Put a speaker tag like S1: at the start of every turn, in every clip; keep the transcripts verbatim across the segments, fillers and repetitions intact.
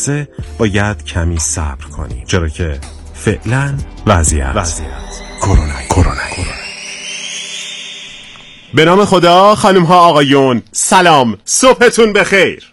S1: لحظه باید کمی صبر کنیم، چرا که فعلا وضعیت وضعیت کرونایی کرونایی. به نام خدا، خانم ها آقایون، سلام، صبحتون بخیر.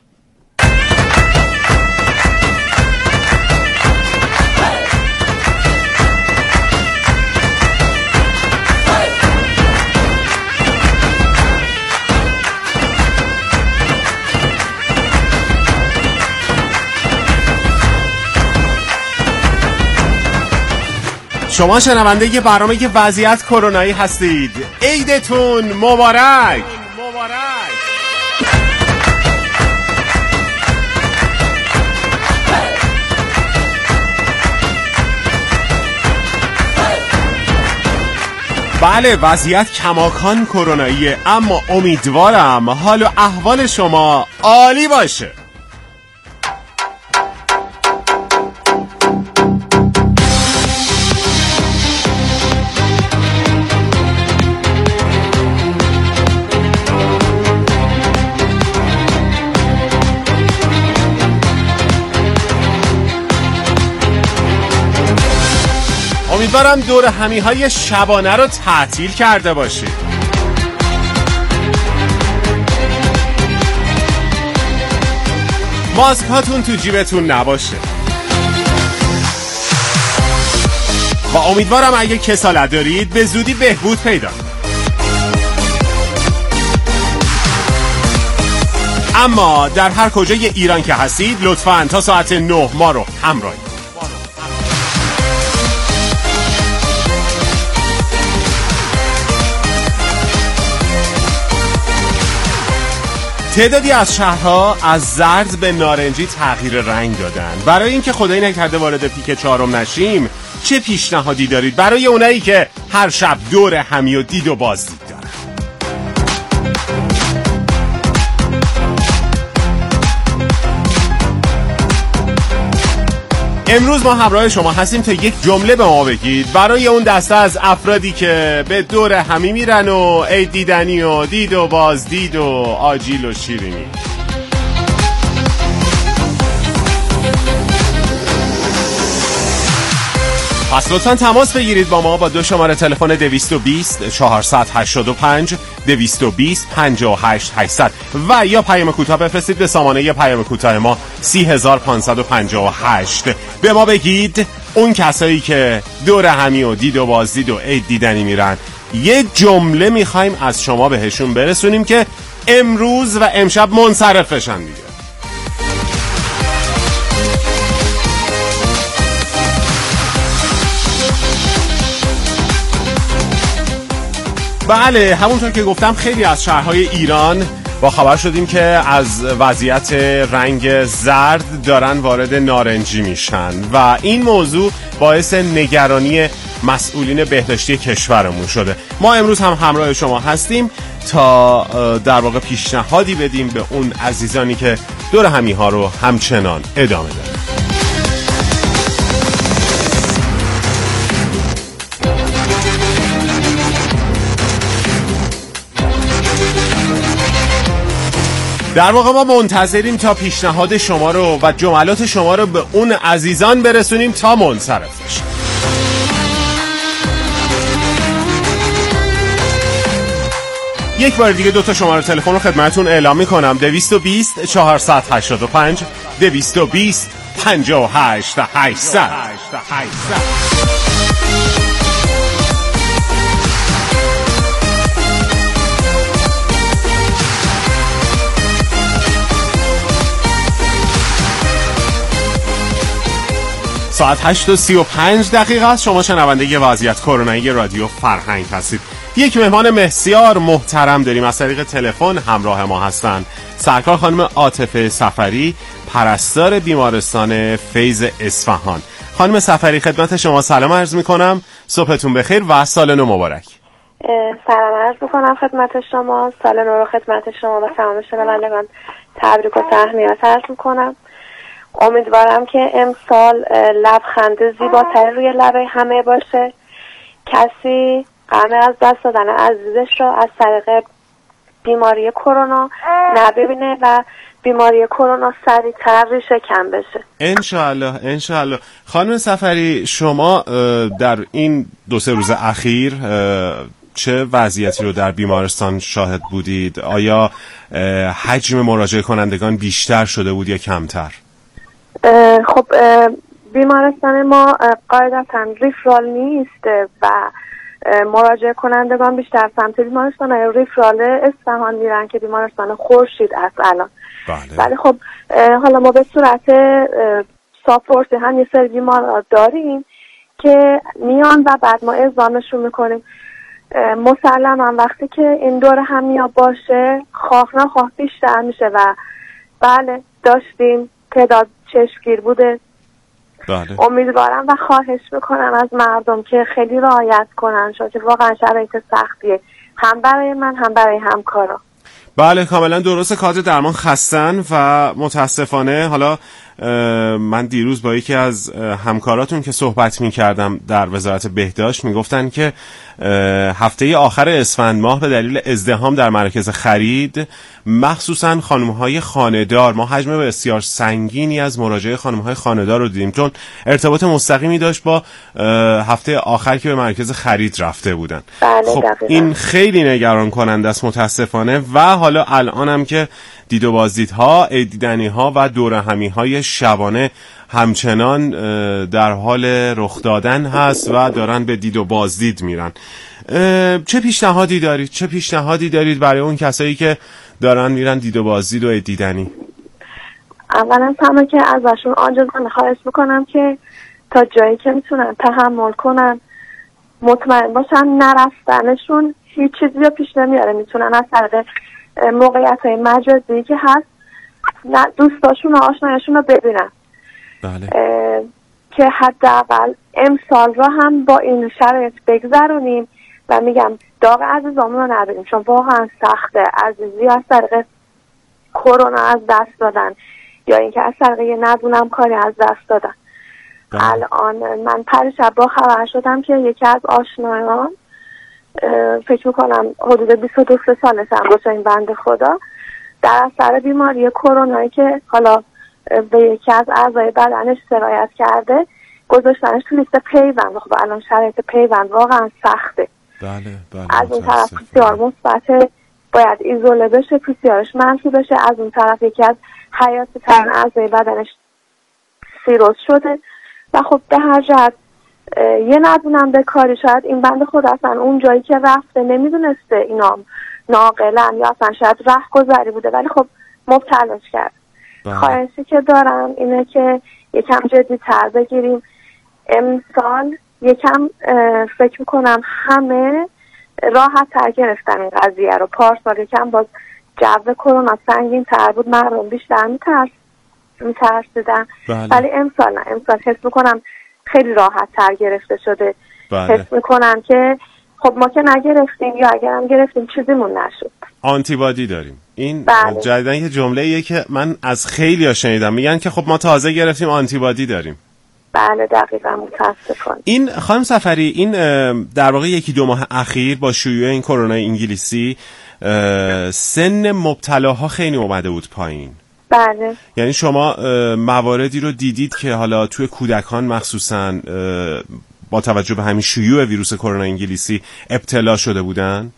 S1: شما شنونده یه برنامه که وضعیت کرونایی هستید. عیدتون مبارک. مبارک. بله، وضعیت کماکان کروناییه، اما امیدوارم حال و احوال شما عالی باشه. امیدوارم دور همی های شبانه رو تعطیل کرده باشید. ماسک هاتون تو جیبتون نباشه و امیدوارم اگه کسالت دارید به زودی بهبود پیدا. اما در هر کجای ایران که هستید لطفاً تا ساعت نه ما رو همراهید. تعدادی از شهرها از زرد به نارنجی تغییر رنگ دادن. برای اینکه خدایی نکرده وارد پیک چهارم نشیم، چه پیشنهادی دارید برای اونایی که هر شب دور همی و دید و بازدید دارن؟ امروز ما همراه شما هستیم تا یک جمله به ما بگید برای اون دسته از افرادی که به دور همی میرن و عید دیدنی و دید و بازدید و آجیل و شیرینی. پس لطفاً تماس بگیرید با ما با دو شماره تلفن دویست و بیست چهارصد و هشتاد و پنج دویست و بیست پنجاه و هشت هشتصد و یا پیام کوتاه بفرستید به سامانه پیام کوتاه ما سی هزار و پانصد و پنجاه و هشت. به ما بگید اون کسایی که دور همی و دید و بازدید و عید دیدنی میرن، یه جمله میخوایم از شما بهشون برسونیم که امروز و امشب منصرف بشن دیگه. بله، همونطور که گفتم خیلی از شهرهای ایران با خبر شدیم که از وضعیت رنگ زرد دارن وارد نارنجی میشن و این موضوع باعث نگرانی مسئولین بهداشتی کشورمون شده. ما امروز هم همراه شما هستیم تا در واقع پیشنهادی بدیم به اون عزیزانی که دور همی ها رو همچنان ادامه دارن. در واقع ما منتظریم تا پیشنهاد شما رو و جملات شما رو به اون عزیزان برسونیم تا منصرف بشن. یک بار دیگه دو تا شماره تلفن رو خدمتتون اعلام می‌کنم: دویست و بیست چهارصد و هشتاد و پنج دویست و بیست پنجاه و هشت هشتصد. ساعت هشت و سی و پنج دقیقه است. شما شنونده ی وضعیت کرونایی رادیو فرهنگ هستید. یک مهمان بسیار محترم داریم از طریق تلفن همراه ما هستند. سرکار خانم عاطفه صفری، پرستار بیمارستان فیض اصفهان. خانم صفری، خدمت شما سلام عرض میکنم. صبحتون بخیر و سال نو مبارک.
S2: سلام عرض میکنم خدمت شما. سال نو رو خدمت شما و تمام شنوندگان تبریک و تهنیت عرض میکنم. امیدوارم که امسال لبخند زیباتر روی لبه همه باشه. کسی غم از دست دادن عزیزش رو از طریق بیماری کرونا نببینه و بیماری کرونا سریعتر ریشه کم بشه.
S1: انشالله انشالله. خانم صفری، شما در این دو سه روز اخیر چه وضعیتی رو در بیمارستان شاهد بودید؟ آیا حجم مراجعه کنندگان بیشتر شده بود یا کمتر؟
S2: خب بیمارستان ما قاعدتاً ریفرال نیست و مراجعه کنندگان بیشتر سمت بیمارستان ریفرال اصفهان میرن که بیمارستان خورشید است الان.
S1: بله.
S2: ولی خب حالا ما به صورت ساپورت هم یه سری بیمار داریم که میان و بعد ما اعزامشون میکنیم. مسلما وقتی که این دور هم میاد باشه خواه نخواه بیشتر میشه و بله داشتیم تعداد چشمگیر بوده.
S1: بله.
S2: امیدوارم و خواهش میکنم از مردم که خیلی رعایت کنن، چون که واقعا شرایط سختیه هم برای من هم برای همکارا.
S1: بله کاملا درسته. کادر درمان خستن و متاسفانه حالا من دیروز با یکی از همکاراتون که صحبت می کردم در وزارت بهداشت می گفتن که هفته آخر اسفند ماه به دلیل ازدحام در مراکز خرید مخصوصا خانم‌های خانه‌دار ما حجم بسیار سنگینی از مراجعه خانم‌های خانه‌دار رو دیدیم، چون ارتباط مستقیمی داشت با هفته آخر که به مرکز خرید رفته بودن.
S2: بله
S1: خب
S2: دقیقا.
S1: این خیلی نگران کننده است متاسفانه. و حالا الانم که دید و بازدیدها، دیدنی‌ها و دورهمی‌های شبانه همچنان در حال رخ دادن هست و دارن به دید و بازدید میرن. چه پیشنهادی دارید؟ چه پیشنهادی دارید برای اون کسایی که دارن میرن دید و بازدید و دیدنی؟
S2: اولا همه که ازشون عاجزانه خواهش میکنم که تا جایی که میتونن تحمل کنن، مطمئن باشن نرفتنشون هیچ چیزی رو پیش نمیاره. میتونن از طریق موقعیت های مجازی که هست دوستاشون و آشنایشون رو ببینن.
S1: بله.
S2: که حداقل امسال رو هم با این شرایط بگذرونیم و میگم داغ عزیزامون رو نداریم، چون واقعا سخته. عزیزی از طریق کرونا از دست دادن یا اینکه از طریق یه ندونم کاری از دست دادن.
S1: بله.
S2: الان من پریشب با خبر شدم که یکی از آشنایان فکر میکنم حدود بیست و دو سالش هم باشه این بنده خدا، در اثر بیماری کرونایی که حالا به یکی از اعضای بدنش سرایت کرده گذاشتنش تو لیست پیوند. خب الان شرایط پیوند واقعا سخته.
S1: بله بله.
S2: از اون طرف پیسیار مثبت باید ایزوله بشه، پیسیارش منفی بشه. از اون طرف یکی از حیاتی ترین اعضای بدنش سیروز شده و خب به هر جهت یه ندونم به کاری. شاید این بنده خود اصلا اون جایی که رفته نمیدونسته اینا ناقلن یا اصلا شاید ره گذری بوده، ولی خب مبتلاش کرد. خواهشی که دارم اینه که یکم جدی تر بگیریم. امسال یکم فکر میکنم همه راحت تر گرفتن این قضیه رو. پارسال یکم باز جو کرونا سنگین تر بود، مردم بیشتر میترس میترسیدن. ولی امسال نه، امسال حس میکنم خیلی راحت تر گرفته شده.
S1: بله.
S2: حس میکنم که خب ما که نگرفتیم یا اگرم گرفتیم چیزیمون نشد.
S1: آنتیبادی داریم. این
S2: بله.
S1: جدیدن یه جمله ایه که من از خیلی ها شنیدم، میگن که خب ما تازه گرفتیم آنتیبادی داریم.
S2: بله دقیقا. متاسفانه.
S1: این خانم صفری، این در واقع یکی دو ماه اخیر با شیوع این کرونا انگلیسی سن مبتلاها خیلی اومده بود پایین.
S2: بله.
S1: یعنی شما مواردی رو دیدید که حالا توی کودکان مخصوصا با توجه به همین شیوع ویروس کرونا انگلیسی ابتلا شده بودن؟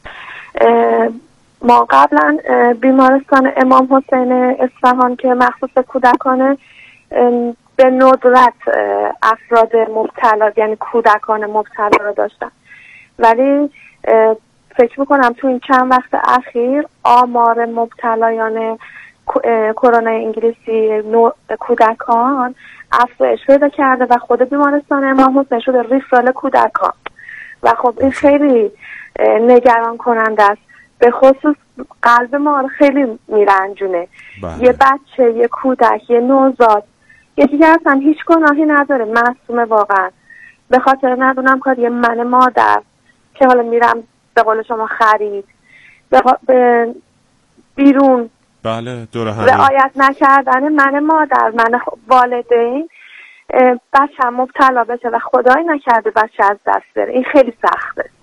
S2: ما قبلا بیمارستان امام حسین اصفهان که مخصوص کودکانه به ندرت افراد مبتلا یعنی کودکان مبتلا رو داشتن، ولی فکر میکنم تو این چند وقت اخیر آمار مبتلایان کرونا انگلیسی کودکان افزایش پیدا کرده و خود بیمارستان امام حسین شده ریفرال کودکان و خب این خیلی نگران کننده است. به خصوص قلب ما خیلی میرنجونه.
S1: بله.
S2: یه بچه، یه کودک، یه نوزاد، یه دیگه اصلا هیچ گناهی نداره، معصومه واقعا. به خاطر ندونم کار یه من مادر که حالا میرم به قول شما خرید به بیرون،
S1: بله دور هم
S2: رعایت نکردن من مادر، من والدین، بچه هم مبتلا بشه و خدای نکرده بچه از دست بره، این خیلی سخته.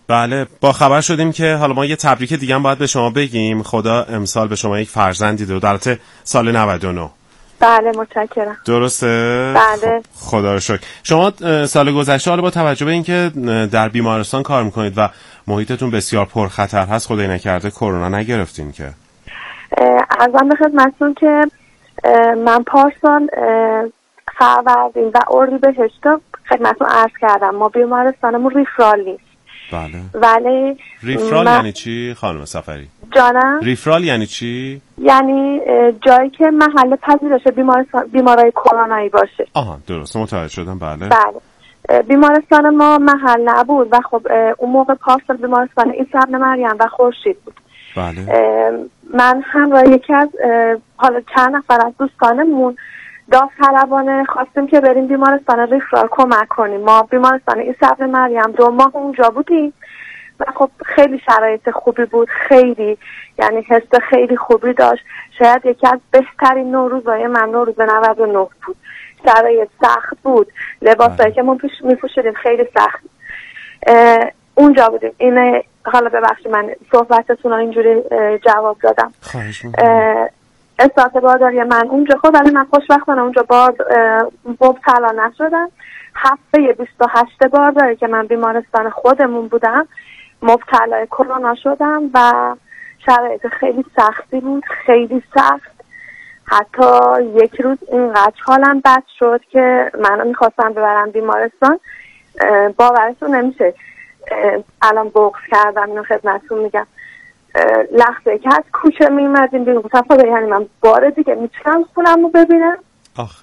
S1: بله، با خبر شدیم که حالا ما یه تبریک دیگه هم باید به شما بگیم. خدا امسال به شما یک فرزندی داد، البته سال نود و نه.
S2: بله متشکرم.
S1: درسته؟
S2: بله.
S1: خدا رو شکر. شما سال گذشته حالا با توجه به اینکه در بیمارستان کار میکنید و محیطتون بسیار پرخطر هست، خدای نکرده کرونا نگرفتین که؟
S2: عرضم به خدمتتون که من پارسال فروردین و اردیبهشت خدمتتون عرض کردم ما بیمارستانمون ریفرال نیست.
S1: بله.
S2: ولی
S1: ریفرال
S2: من...
S1: یعنی چی خانم سفری؟
S2: جانم؟
S1: ریفرال یعنی چی؟
S2: یعنی جایی که محل پذیرش بیمارستان بیمارای کرونایی باشه.
S1: آها درست متوجه شدم. بله.
S2: بله. بیمارستان ما محل نبود و خب اون موقع پارسال بیمارستان عیسی ابن مریم و خورشید بود.
S1: بله.
S2: من همراه یکی از حالا چند نفر از دوستانمون داوطلبانه خواستیم که بریم بیمارستان ریفرال کمک کنیم. ما بیمارستان عیسی ابن مریم دو ماه اونجا بودیم و خب خیلی شرایط خوبی بود، خیلی یعنی حس خیلی خوبی داشت. شاید یکی از بهترین نوروزهای من نوروز نود و نه بود. شرایط سخت بود، لباسایی که ما میپوشیدیم خیلی سخت. اونجا بودیم. این حالا ببخشید من صحبتتون رو اینجوری جواب دادم.
S1: خواهش می‌کنم.
S2: اصلاحات بارداری من اونجا خود ولی من خوشبختانه اونجا بار مبتلا نشدم. هفته بیست و هشت بارداری که من بیمارستان خودمون بودم مبتلا کرونا شدم و شرایط خیلی سختی بود، خیلی سخت. حتی یک روز اینقدر حالم بد شد که منو میخواستم ببرم بیمارستان. باورتون نمیشه الان بغض کردم اینو خدمتتون میگم. لحظه که از کوچه میمدیم بیرون گفتم خدا یعنی من بار دیگه میتونم خونم رو ببینم.
S1: آخه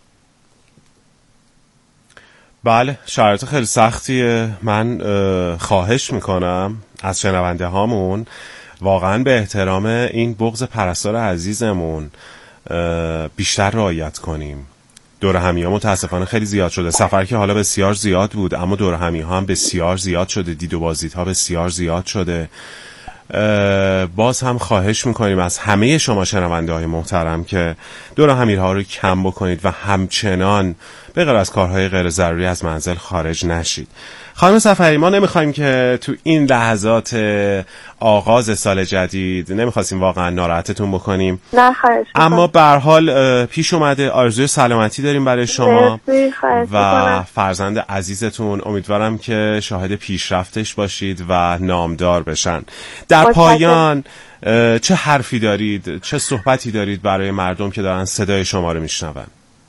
S1: بله شرایط خیلی سختیه. من خواهش میکنم از شنونده هامون واقعا به احترام این بغض پرستار عزیزمون بیشتر رعایت کنیم. دور همی ها متاسفانه خیلی زیاد شده. سفر که حالا بسیار زیاد بود اما دور همی ها هم بسیار زیاد شده، دید و بازدیدها بسیار زیاد شده. باز هم خواهش میکنیم از همه شما شنونده های محترم که دور همیها رو کم بکنید و همچنان به غیر از کارهای غیر ضروری از منزل خارج نشید. خانم سفری ما نمیخوایم که تو این لحظات آغاز سال جدید نمیخواستیم واقعا ناراحتتون بکنیم.
S2: نه خواهش میکنم.
S1: اما به هر حال پیش اومده، آرزوی سلامتی داریم برای شما و فرزند عزیزتون. امیدوارم که شاهد پیشرفتش باشید و نامدار بشن. در پایان چه حرفی دارید، چه صحبتی دارید برای مردم که دارن صدای شما رو میشنون؟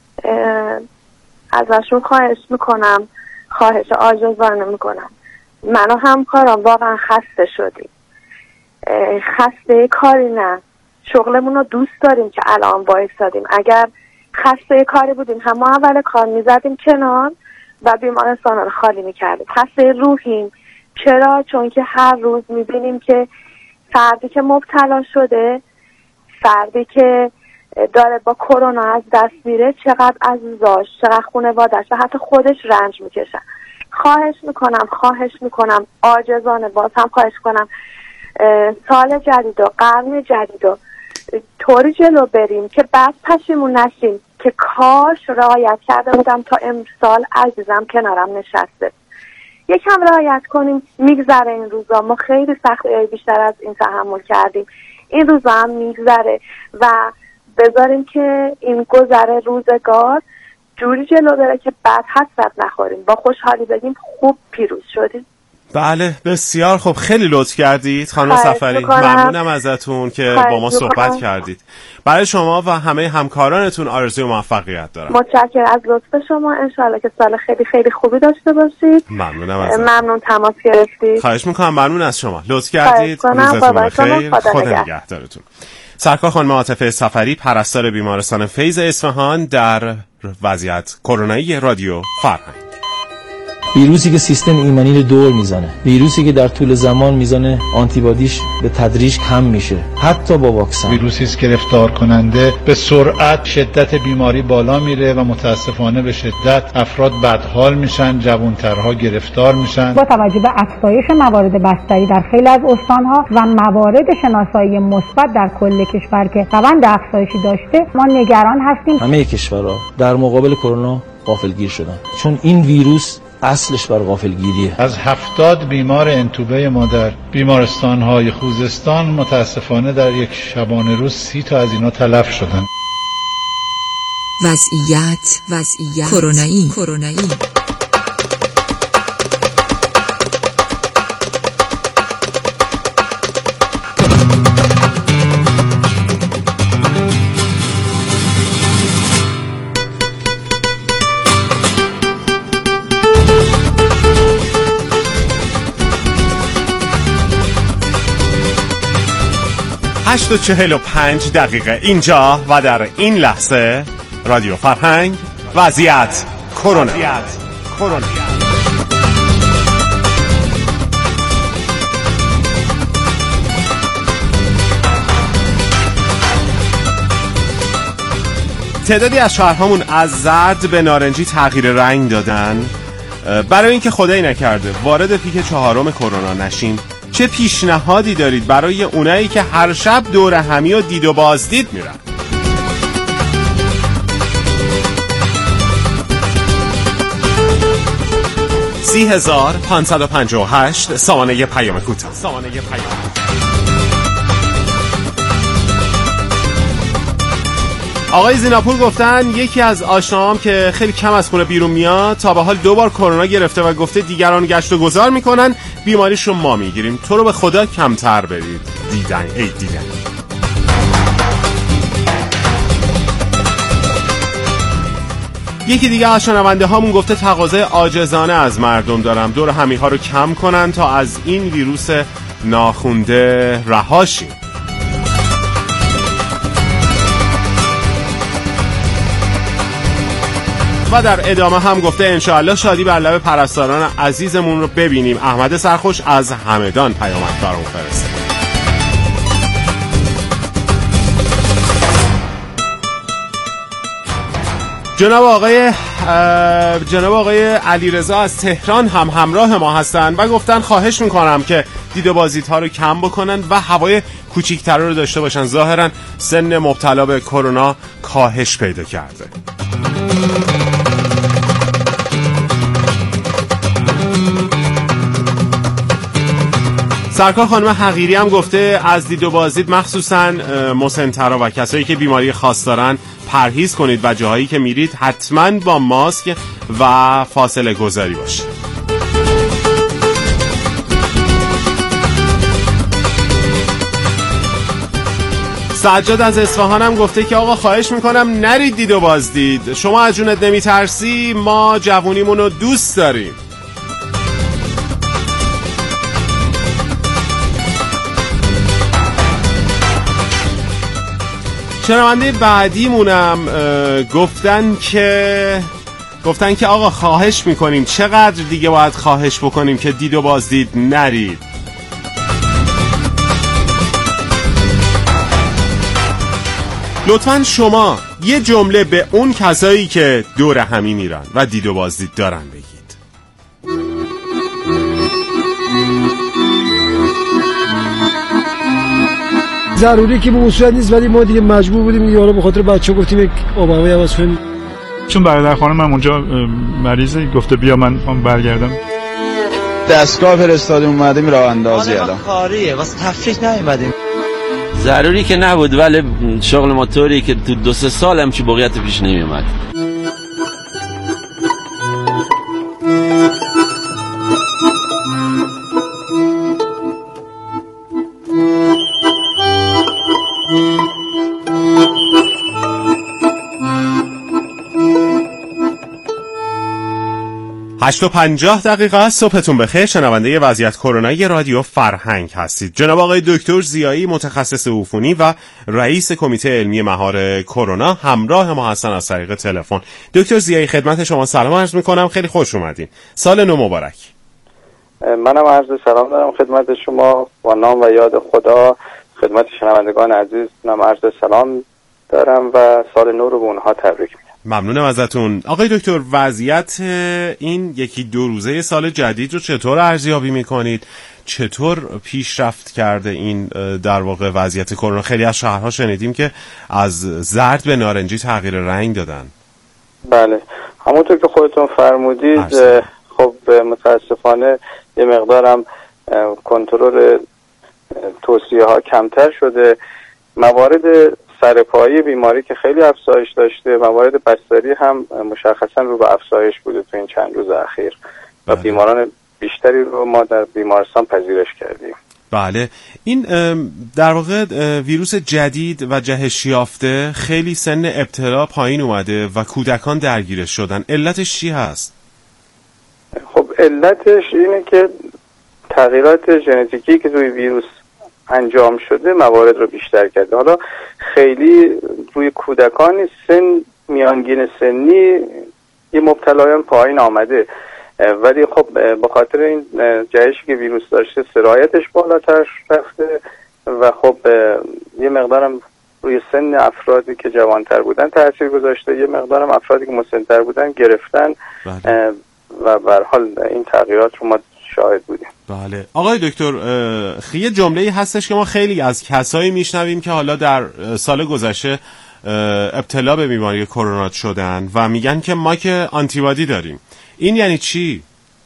S2: ازشون خواهش میکنم، خواهش عاجزانه میکنم، من و همکارم واقعا خسته شدیم. خسته کاری نه، شغلمون رو دوست داریم که الان وایسادیم. اگر خسته کاری بودیم هم ما اول کار میزدیم کنار و بیمارستان رو خالی میکردیم. خسته روحیم. چرا؟ چون که هر روز میبینیم که فردی که مبتلا شده، فردی که داره با کرونا از دست میره، چقدر عزیزاش، چقدر خانواده‌اش و حتی خودش رنج میکشن. خواهش میکنم خواهش میکنم عاجزانه باز هم خواهش کنم سال جدید و قرن جدید و طوری جلو بریم که بعد پشیمون نشیم که کاش رعایت کرده بودم تا امسال عزیزم کنارم نشسته. یکم رعایت کنیم، میگذره این روزا. ما خیلی سخت بیشتر از این تحمل کردیم، این روزا هم میگذره و بذاریم که این گذره روزگار جوری جلو بره که بعد حسرت نخوریم، با خوشحالی بگیم خوب پیروز شدیم.
S1: بله بسیار خوب، خیلی لطف کردید خانم سفری. ممنونم ازتون که با ما صحبت بکنم. کردید. برای شما و همه همکارانتون آرزوی موفقیت دارم.
S2: متشکرم از لطف شما. انشالله که سال خیلی خیلی خوبی داشته باشید.
S1: ممنونم ازتون.
S2: ممنون تماس گرفتید.
S1: خواهش میکنم. ممنون از شما. لطف کردید. روزتون بخیر. خدا نگهدارتون. سرکار خانم عاطفه سفری، پرستار بیمارستان فیض اصفهان، در وضعیت کرونایی رادیو فرهنگ.
S3: ویروسی که سیستم ایمنی رو دور میزنه، ویروسی که در طول زمان میزان آنتیبادیش به تدریج کم میشه حتی با واکسن.
S4: ویروسی است گرفتار کننده، به سرعت شدت بیماری بالا میره و متاسفانه به شدت افراد بدحال میشن، جوانترها گرفتار میشن.
S5: با توجه به افزایش موارد بستری در خیلی از استانها و موارد شناسایی مثبت در کل کشور که روند افزایشی داشته، ما نگران هستیم.
S3: همه کشورها در مقابل کرونا غافلگیر شدن، چون این ویروس اصلش بر غافلگیریه.
S4: از هفتاد بیمار انتوبه ما در بیمارستان‌های خوزستان متاسفانه در یک شبانه روز سی تا از اینا تلف شدن.
S6: وضعیت وضعیت کرونایی کرونایی
S1: هشت و چهل و پنج دقیقه اینجا و در این لحظه رادیو فرهنگ وضعیت کرونا. کرونا. تعدادی از شهرهامون از زرد به نارنجی تغییر رنگ دادن. برای اینکه خدایی نکرده وارد پیک چهارم کرونا نشیم، چه پیشنهادی دارید برای اونایی که هر شب دور همی و دید و بازدید میرن؟ سی هزار پانصد و پنجاه و هشت سامانه پیام کوتاه. سامانه پیام. آقای زیناپور گفتن یکی از آشناهام که خیلی کم از خونه بیرون میاد تا به حال دو بار کرونا گرفته و گفته دیگران گشت و گذار میکنن، بیماریش رو ما میگیریم. تو رو به خدا کمتر برید. دیدن ای دیدن. یکی دیگه از شنونده هامون گفته تقاضای عاجزانه از مردم دارم دور همی ها رو کم کنن تا از این ویروس ناخونده رها شیم. و در ادامه هم گفته انشاءالله شادی بر لب پرستاران عزیزمون رو ببینیم. احمد سرخوش از همدان پیامک برامون فرسته. جناب آقای جناب آقای علیرضا از تهران هم همراه ما هستن و گفتن خواهش میکنم که دید و بازدیدها رو کم بکنن و هوای کوچیک‌تر رو داشته باشن. ظاهرا سن مبتلا به کرونا کاهش پیدا کرده. سرکار خانم حقیری هم گفته از دید و بازدید مخصوصا مسن‌ترا و کسایی که بیماری خاص دارن پرهیز کنید و جاهایی که میرید حتما با ماسک و فاصله گذاری باشید. سجاد از اصفهان هم گفته که آقا خواهش میکنم نرید دید و بازدید. شما از جونت نمیترسی، ما جوونیمون رو دوست داریم. شنونده بعدیمونم گفتن که گفتن که آقا خواهش میکنیم، چقدر دیگه باید خواهش بکنیم که دید و بازدید نرید. لطفاً شما یه جمله به اون کسایی که دور همی میرن و دید و بازدید دارن بگید.
S7: ضروری که به اون صورت نیست، ولی ما دیگه مجبور بودیم یارو به خاطر بچه گفتیم یک آبمایی عوض کنیم.
S8: چون برادر خانمم اونجا مریضه، گفته بیا من برگردم.
S9: دستگاه فرستادیم اومدیم راه اندازی الان.
S10: کاریه واسه تفریح نیومدیم.
S11: ضروری که نبود، ولی شغل ما طوری که تو دو سه سال هم چی بقیت پیش نمیومد.
S1: هشت و پنجاه دقیقه است. صبحتون بخیر. شنونده وضعیت کرونایی رادیو فرهنگ هستید. جناب آقای دکتر زیایی متخصص عفونی و رئیس کمیته علمی مهار کرونا همراه ما هستن از طریق تلفن. دکتر زیایی خدمت شما سلام عرض میکنم، خیلی خوش اومدین. سال نو مبارک.
S12: منم عرض سلام دارم خدمت شما با نام و یاد خدا. خدمت شنوندگان عزیز نام عرض سلام دارم و سال نو رو به اونها تبریک میگم.
S1: ممنونم ازتون. آقای دکتر وضعیت این یکی دو روزه سال جدید رو چطور ارزیابی میکنید؟ چطور پیشرفت کرده این در واقع وضعیت کرونا؟ خیلی از شهرها شنیدیم که از زرد به نارنجی تغییر رنگ دادن.
S12: بله، همونطور که خودتون فرمودید خب متاسفانه یه مقدارم کنترل توصیه ها کمتر شده. موارد سرپایی بیماری که خیلی افزایش داشته، موارد بستری هم مشخصا رو به افزایش بوده تو این چند روز اخیر و بیماران بیشتری رو ما در بیمارستان پذیرش کردیم.
S1: بله، این در واقع ویروس جدید و جهش یافته خیلی سن ابتلا پایین اومده و کودکان درگیرش شدن. علتش چی هست؟
S12: خب علتش اینه که تغییرات ژنتیکی که روی ویروس انجام شده موارد رو بیشتر کرده. حالا خیلی روی کودکان سن میانگین سنی یه مبتلایان پایین آمده، ولی خب به خاطر این جهشی که ویروس داشته سرایتش بالاتر رفته و خب یه مقدارم روی سن افرادی که جوانتر بودن تاثیر گذاشته، یه مقدارم افرادی که مسن‌تر بودن گرفتن و به هر حال این تغییرات رو ما شاهد بودیم.
S1: بله آقای دکتر، یه جمله‌ای هستش که ما خیلی از کسایی میشنویم که حالا در سال گذشته ابتلا به بیماری کرونا شدن و میگن که ما که آنتیبادی داریم. این یعنی چی؟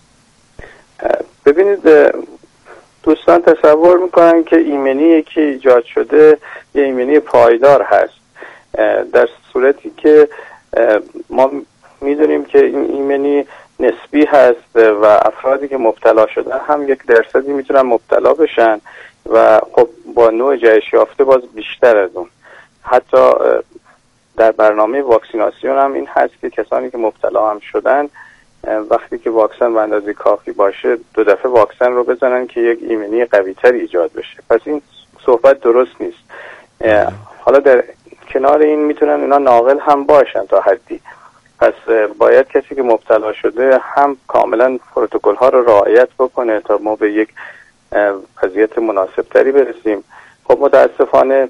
S12: ببینید دوستان تصور میکنن که ایمنی که ایجاد شده یه ایمنی پایدار هست، در صورتی که ما میدونیم که این ایمنی نسبی هست و افرادی که مبتلا شدن هم یک درصدی میتونن مبتلا بشن و خب با نوع جهش یافته باز بیشتر از اون. حتی در برنامه واکسیناسیون هم این هست که کسانی که مبتلا هم شدن وقتی که واکسن به اندازه کافی باشه دو دفعه واکسن رو بزنن که یک ایمنی قوی‌تر ایجاد بشه. پس این صحبت درست نیست. حالا در کنار این میتونن اینا ناقل هم باشن تا حدی، پس باید کسی که مبتلا شده هم کاملا پروتکل ها رو رعایت بکنه تا ما به یک وضعیت مناسب تری برسیم. خب متاسفانه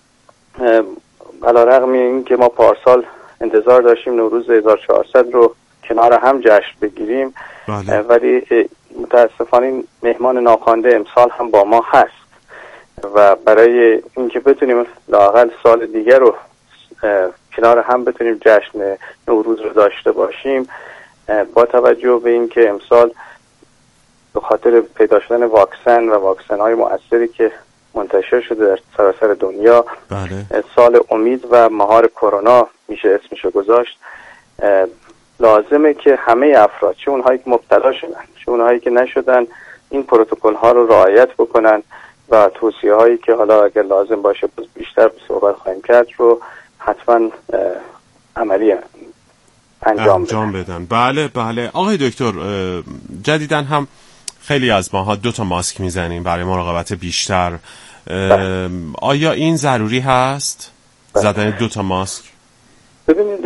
S12: علیرغم این که ما پارسال انتظار داشتیم نوروز هزار و چهارصد رو کنار هم جشن بگیریم، بله. ولی متاسفانه این مهمان ناخوانده امسال هم با ما هست و برای اینکه بتونیم لااقل سال دیگر رو کنار هم بتونیم جشن نوروز رو داشته باشیم، با توجه به اینکه امسال به خاطر پیدا شدن واکسن و واکسن های مؤثری که منتشر شده در سراسر دنیا، بله. سال امید و مهار کرونا میشه اسمشو گذاشت، لازمه که همه افراد، چه اونهایی که مبتلا شدن چه اونهایی که نشدن، این پروتکل ها رو رعایت بکنن و توصیه هایی که حالا اگر لازم باشه بیشتر به صحبت خواهیم کرد رو حتما عملی انجام,
S1: انجام بدن. بدن بله بله آقای دکتر، جدیدن هم خیلی از ماها دو تا ماسک میزنیم برای مراقبت بیشتر. بله. آیا این ضروری هست؟ بله. زدن دو تا ماسک؟
S12: ببینید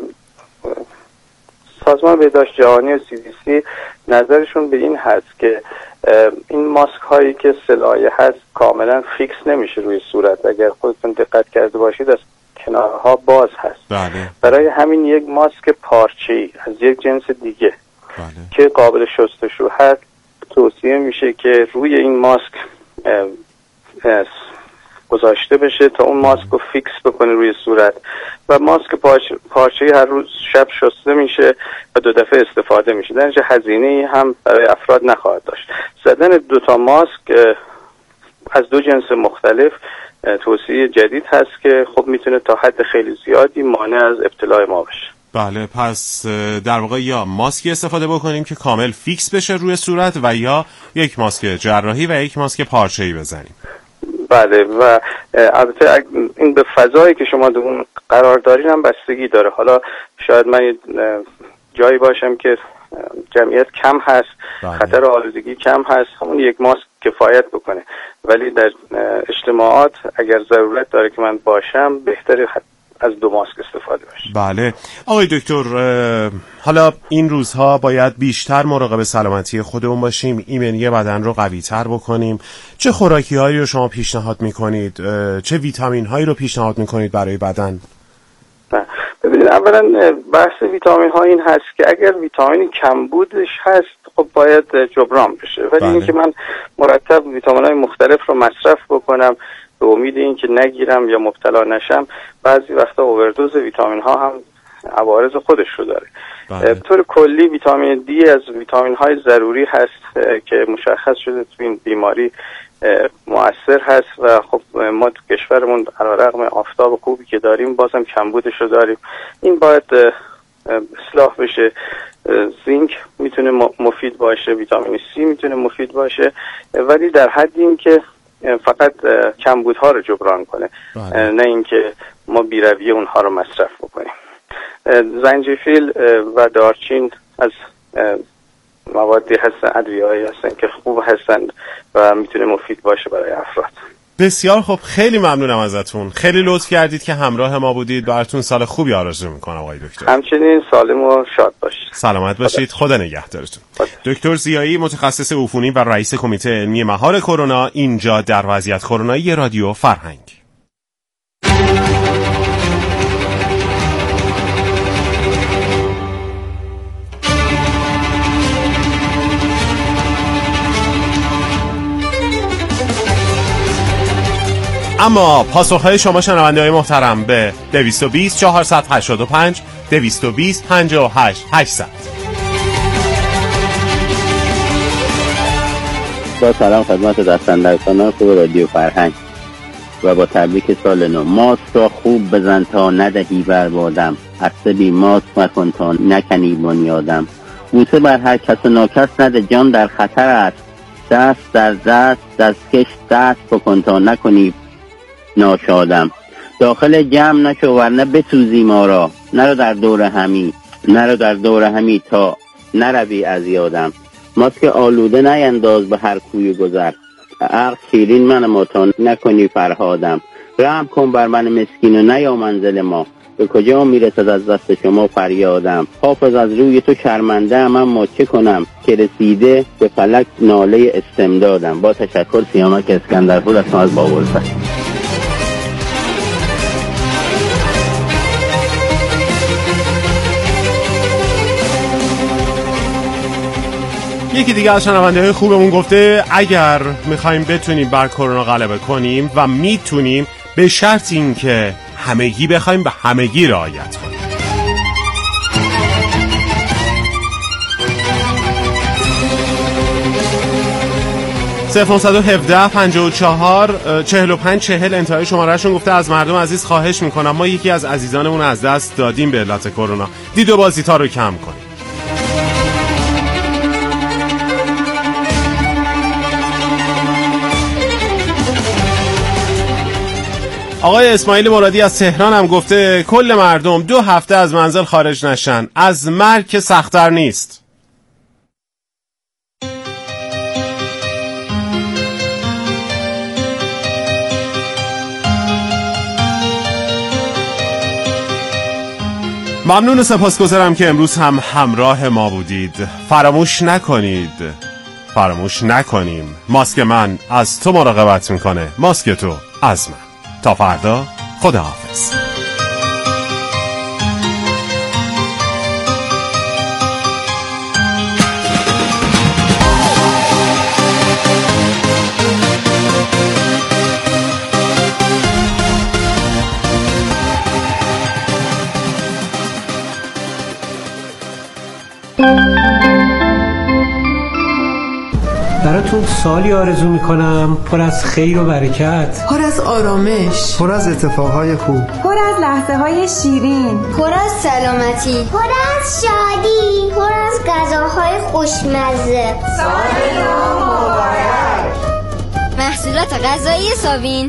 S12: سازمان بهداشت جهانی و سی دی سی نظرشون به این هست که این ماسک هایی که سلایه هست کاملا فیکس نمیشه روی صورت، اگر خودتون دقت کرده باشید از کنارها باز هست.
S1: بله.
S12: برای همین یک ماسک پارچه‌ای از یک جنس دیگه بله. که قابل شستشو هست توصیه میشه که روی این ماسک گذاشته بشه تا اون ماسک رو فیکس بکنه روی صورت و ماسک پارچه‌ای هر روز شب شسته میشه و دو دفعه استفاده میشه، در نتیجه هزینه‌ای هم برای افراد نخواهد داشت. زدن دو تا ماسک از دو جنس مختلف توصیه جدید هست که خب میتونه تا حد خیلی زیادی مانع از ابتلا ما بشه.
S1: بله، پس در واقع یا ماسکی استفاده بکنیم که کامل فیکس بشه روی صورت و یا یک ماسک جراحی و یک ماسک پارچه‌ای بزنیم.
S12: بله، و البته این به فضایی که شما در اون قرار دارین هم بستگی داره. حالا شاید من جایی باشم که جمعیت کم هست، بله. خطر آلودگی کم هست، همون یک ماسک کفایت بکنه، ولی در اجتماعات اگر ضرورت داره که من باشم بهتره از دو ماسک استفاده باشه.
S1: بله آقای دکتر، حالا این روزها باید بیشتر مراقب سلامتی خودمون باشیم، ایمنی بدن رو قوی تر بکنیم. چه خوراکی هایی رو شما پیشنهاد میکنید؟ چه ویتامین هایی رو پیشنهاد میکنید برای بدن؟
S12: ببینید اولا بحث ویتامین ها این هست که اگر ویتامین کمبودش هست خب باید جبران بشه، ولی بله. اینکه من مرتب ویتامین های مختلف رو مصرف بکنم به امید این که نگیرم یا مبتلا نشم، بعضی وقتا اووردوز ویتامین ها هم عوارض خودش رو داره. به طور کلی ویتامین دی از ویتامین های ضروری هست که مشخص شده تو این بیماری مؤثر هست و خب ما تو کشورمون علیرغم آفتاب خوبی که داریم بازم کمبودش رو داریم. این باید اصلاح بشه. زینک میتونه مفید باشه، ویتامین سی میتونه مفید باشه، ولی در حدی این که فقط کمبودها رو جبران کنه، نه اینکه ما بی‌رویه اونها رو مصرف بکنیم. زنجفیل و دارچین از موادی هستن، ادویه‌ای هستن که خوب هستن و میتونه مفید باشه برای افراد.
S1: بسیار خب، خیلی ممنونم ازتون، خیلی لطف کردید که همراه ما بودید. براتون سال خوبی آرزو میکنم آقای دکتر.
S12: همچنین سالم و شاد باشید.
S1: سلامت باشید. خدا نگهدارتون. دکتر ضیایی، متخصص عفونی و رئیس کمیته علمی مهار کرونا، اینجا در وضعیت کرونایی رادیو فرهنگ. اما پاسخهای شما شنونده‌های محترم به دویست و بیست چهارصد و هشتاد و پنج دویست و بیست پنجاه و هشت هشتصد.
S13: با سلام خدمت دستاندرکاران خوب رادیو فرهنگ و با تبریک سال نو. ماست را خوب بزن تا ندهی بر بادم، عصبی ماست مکن تا نکنی بنیادم، بوسه بر هر کس و ناکس نده جان در خطر است، دست در دست دستکش دست بکن تا نکنی ناشادم، داخل جمع نشو ورنه بسوزی ما را، نرو در دور همی نرو در دور همی تا نروی از یادم، ماسک آلوده نینداز به هر کوی گذر، عقل شیرین من ما تا نکنی فرهادم، رحم کن بر من مسکین و نیا منزل ما، به کجا میرسد از دست شما فریادم، حافظ از روی تو شرمنده ام اما چه کنم که رسیده به فلک ناله استمدادم. با تشکر، سیامک اسکندرپور هستم از بابلسر.
S1: یکی دیگه از شنونده‌های خوبمون گفته اگر میخوایم بتونیم بر کرونا غلبه کنیم و میتونیم، به شرط این که همگی بخوایم به همگی رعایت کنیم. صفر نهصد و هفده پنجاه و چهار چهل و پنج چهل انتهای شمارهشون گفته از مردم عزیز خواهش میکنم، ما یکی از عزیزانمون از دست دادیم به علت کرونا، دید و بازی‌ها رو کم کنیم. آقای اسماعیل مرادی از تهران هم گفته کل مردم دو هفته از منزل خارج نشن، از مرگ که سخت‌تر نیست. ممنون و سپاسگزارم که امروز هم همراه ما بودید. فراموش نکنید فراموش نکنیم ماسک من از تو مراقبت میکنه، ماسک تو از من. تا فردا، خداحافظ.
S14: براتون سالی آرزو میکنم پر از خیر و برکت،
S15: پر از آرامش،
S16: پر از اتفاقهای خوب،
S17: پر از لحظه های شیرین،
S18: پر از سلامتی، پر از شادی، پر از غذاهای خوشمزه.
S19: سال نو مبارک.
S18: محصولات غذایی ساوین.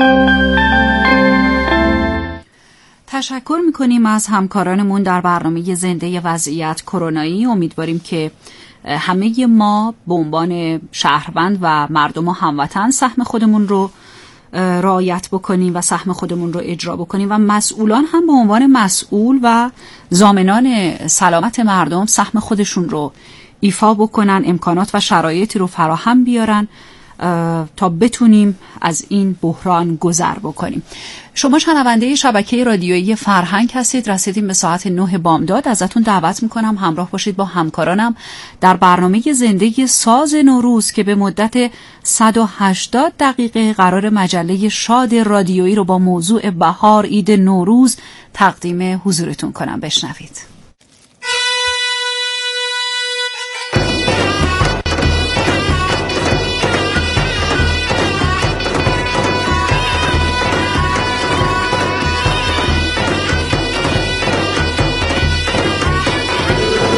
S20: تشکر میکنیم از همکارانمون در برنامه زنده وضعیت کرونایی. امیدواریم که همه ما به عنوان شهروند و مردم و هموطن سهم خودمون رو رعایت بکنیم و سهم خودمون رو اجرا بکنیم و مسئولان هم به عنوان مسئول و ضامنان سلامت مردم سهم خودشون رو ایفا بکنن، امکانات و شرایطی رو فراهم بیارن تا بتونیم از این بحران گذر بکنیم. شما شنونده شبکه رادیویی فرهنگ هستید. رسیدیم به ساعت نه بامداد. ازتون دعوت میکنم همراه باشید با همکارانم در برنامه زنده ساز نوروز که به مدت صد و هشتاد دقیقه قرار مجله شاد رادیویی رو با موضوع بهار، عید، نوروز تقدیم حضورتون کنم. بشنوید.